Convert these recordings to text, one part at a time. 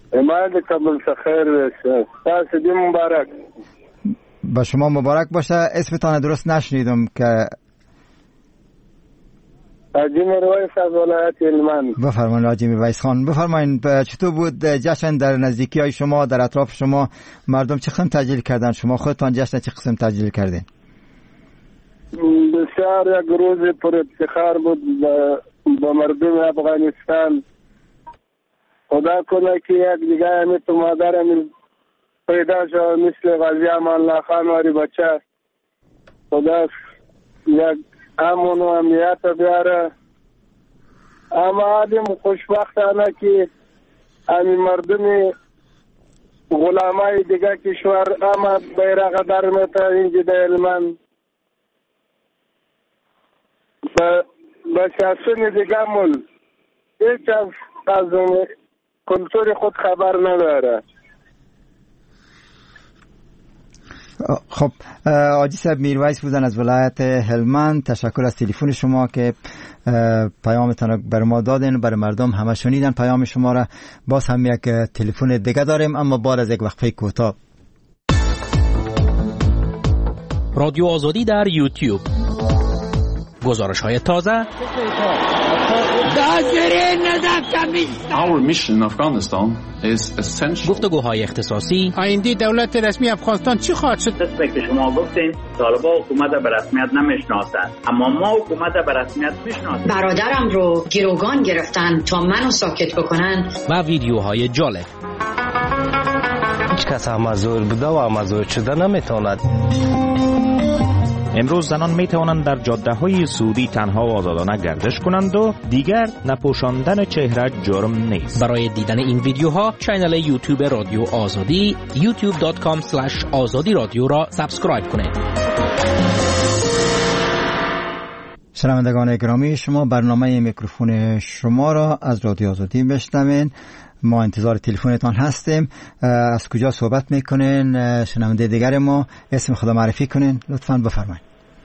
اماد قبل خیر تاسو دې مبارک. با شما مبارک باشه. اسمتان درست نشنیدم که حاجی میرویس از ولایت هلمند. بفرمایید حاجی میرویس خان، بفرمایید چطور بود جشن در نزدیکی های شما، در اطراف شما مردم چه قسم تجلیل کردن؟ شما خودتان جشن چه قسم تجلیل کردین؟ بسیار یک روز پر افتخار بود با مردم افغانستان. خدا کنه که یک دیگه همی تو مادرم پیدا شد مثل غازی امان الله خان واری بچه. خدا یک امن و امنیت بیاره. اما آدم خوشبختانه که همی مردم غلامای دیگه کشور اما بیرق در میتا اینجا در هلمند به شخصون دیگه مل هیچ از کلتور خود خبر نداره. خب حاجی صاحب میرویس بودن از ولایت هلمند، تشکر از تلفن شما که پیامتان بر ما دادین، برای مردم همه شنیدن پیام شما را. باز هم یک تلفن دیگه داریم اما بعد از یک وقفه کوتاه. رادیو آزادی در یوتیوب، گزارش‌های تازه. Our mission in Afghanistan is essential. گفتگوهای اختصاصی. آینده دولت رسمی افغانستان چی خواهد شد؟ دست که شما گفتین طالبان حکومت به رسمیت نمیشناسند، اما ما حکومت به رسمیت میشناسیم. برادرم رو گروگان گرفتن تا منو ساکت بکنن. و ویدیوهای جالب. هیچ کس مزور بوده و مزور شده نمیتواند. امروز زنان می توانند در جاده‌های سعودی تنها و آزادانه گردش کنند و دیگر نپوشاندن چهره جرم نیست. برای دیدن این ویدیوها کانال یوتیوب رادیو آزادی youtube.com/azadi رادیو را سابسکرایب کنید. شنوندگان گرامی، شما برنامه میکروفون شما را از رادیو آزادی میشنوین. ما انتظار تلفنتان هستیم. از کجا صحبت میکنین؟ شنونده دیگر ما اسم خدا معرفی کنین لطفاً، بفرمایید.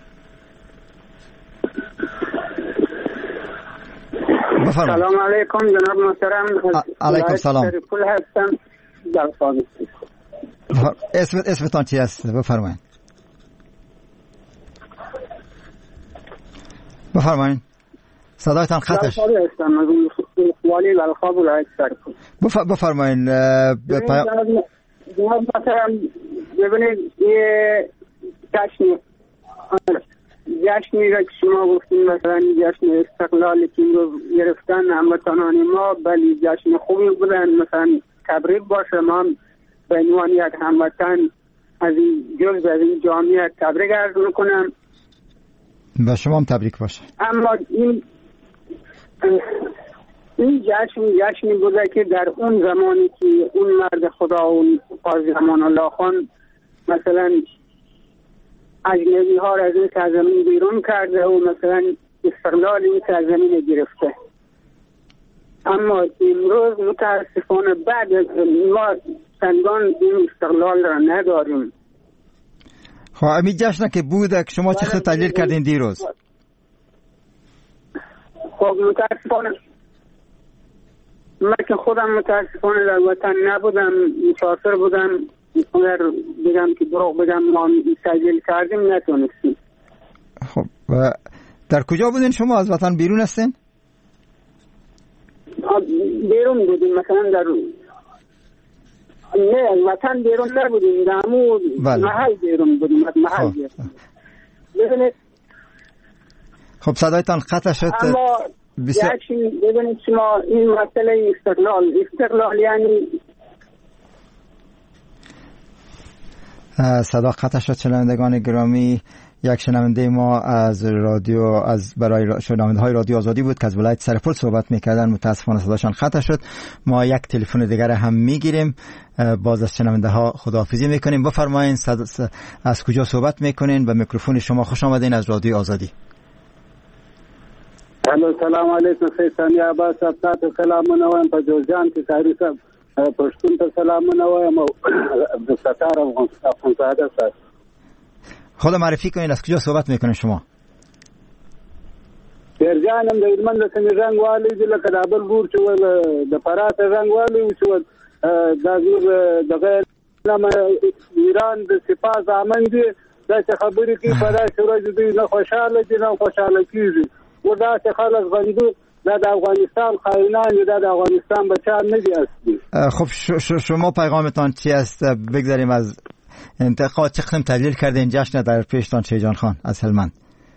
سلام علیکم جناب محترم. علیکم سلام. پول هستم در اسمتان چی است؟ بفرمایید. بفرمایید. صدایتان خطش. والی بلخاب ولایت سرپل. بفرمایید. جناب محترم ببینید یه جشنی را که شما گفتین مثلا جشن استقلال که رو گرفتن هموطنان ما، بلی جشن خوبی بودن، مثلا تبریک باشه. ما به عنوان یک هموطن از این جزء از این جامعه تبریک عرض میکنم. به شما هم تبریک باشه. اما این جشنی بوده که در اون زمانی که اون مرد خدا، اون قاضی امان الله خان مثلا اجنبی ها را از این سرزمین بیرون کرده و مثلا استقلال این سرزمین گرفته. اما امروز متاسفانه بعد ما چندان این استقلال را نداریم. خب همین جشن که بوده که شما چه تجلیل کردین دیروز؟ خب متاسفانه من که خودم متاسفانه در وطن نبودم، مسافر بودم. اگر بگم که دروغ بگم ما تجلیل کردیم نتونستیم. خب در کجا بودین شما؟ از وطن بیرون هستین؟ بیرون بودیم، مثلا در نه از وطن بیرون نبودیم، در همون محل بیرون بودیم، از محل بیرون. ببینید خب صدایتان قطع شد. اما ببینید شما این مسئله استقلال یعنی صدا قطع شد. شنوندگان گرامی، یک شنونده ما از برای شنونده های رادیو آزادی بود که از ولایت سرپل صحبت میکردن. متاسفانه صداشان قطع شد. ما یک تلفن دیگر هم میگیریم. باز از شنونده ها خداحافظی میکنیم. بفرمایید از کجا صحبت میکنین؟ به میکروفون شما خوش آمدین از رادیو آزادی. سلام علیکم. خیلی عباس ابتات سلام منوام په جوزجان کې ساری صاحب پښتون ته سلام منوام او عبدالستار افغانزاده صاحب. خود معرفی کنین، از کجا صحبت میکنین شما؟ درجانم د هلمند څخه رنګ والی د لکه د بل ګور چې ول د فرات رنګ والی چې ول دغه ایران د سپاه ځامن دي دا چې خبرې کوي په داسې ورځ دوی نه خوشحاله دي نه خوشحاله کېږي و داسې خلک بندوق دا د افغانستان خائنان دا د افغانستان بچه‌ها نه دي اصلی. خب شما پیغامتان چی است؟ بگذاریم از انتقاد چه قسم تحلیل کردین جشن در پیشتان شیجان خان از هلمند؟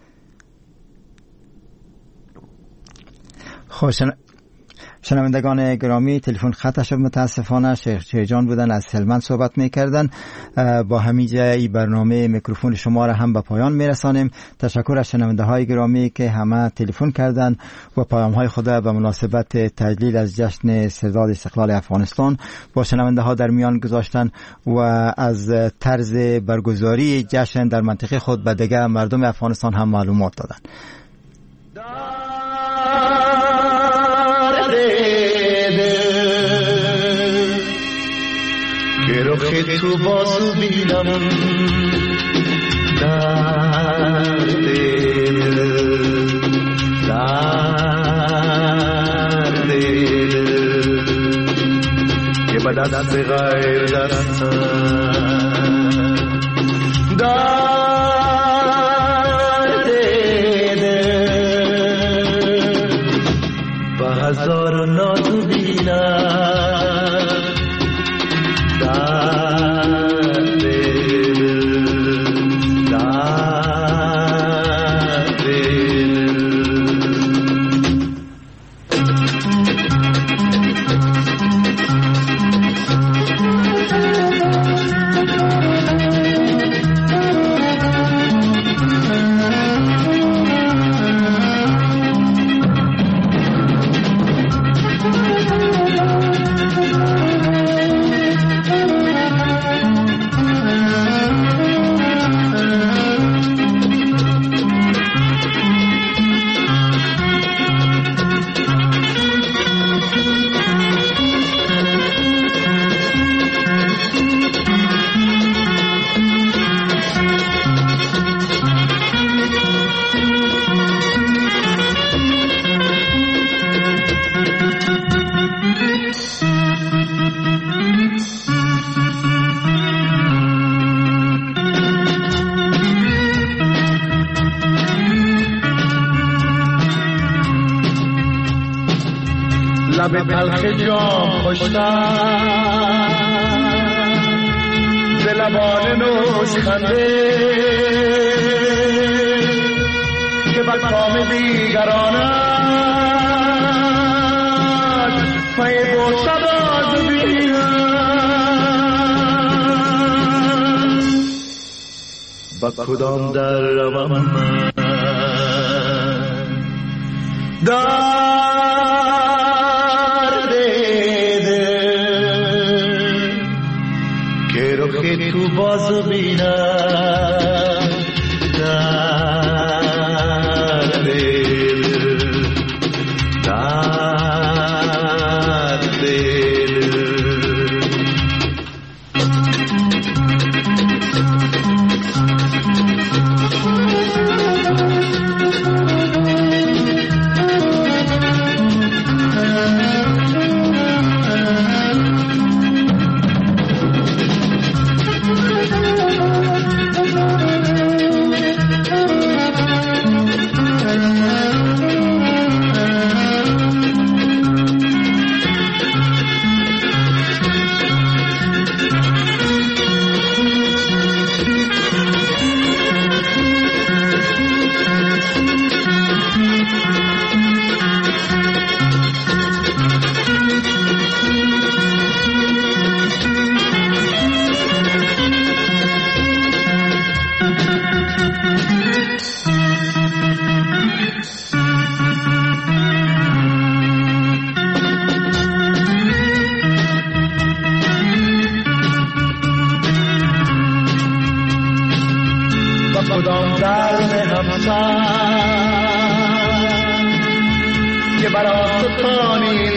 خب شنوندگان گرامی تلفن خط شد متاسفانه شیخ شیجان بودن از هلمند صحبت میکردن. با همینجا این برنامه میکروفون شما را هم به پایان میرسانیم. تشکر از شنونده های گرامی که همه تلفن کردن و پیام های خود به مناسبت تجلیل از جشن استرداد استقلال افغانستان با شنونده ها در میان گذاشتن و از طرز برگزاری جشن در منطقه خود به دیگر مردم افغانستان هم معلومات دادن. که تو بازو بینم در دل که به دست غیر دستم در دل به هزار نازو بینم لب تلخ جام خوشتر ز لبان نوشخنده که بر کام دیگرانت پی بوسه باز بینم با کدام در روم من که تو بازو بینم در دل در دل کدام درد همسر که برا ستانی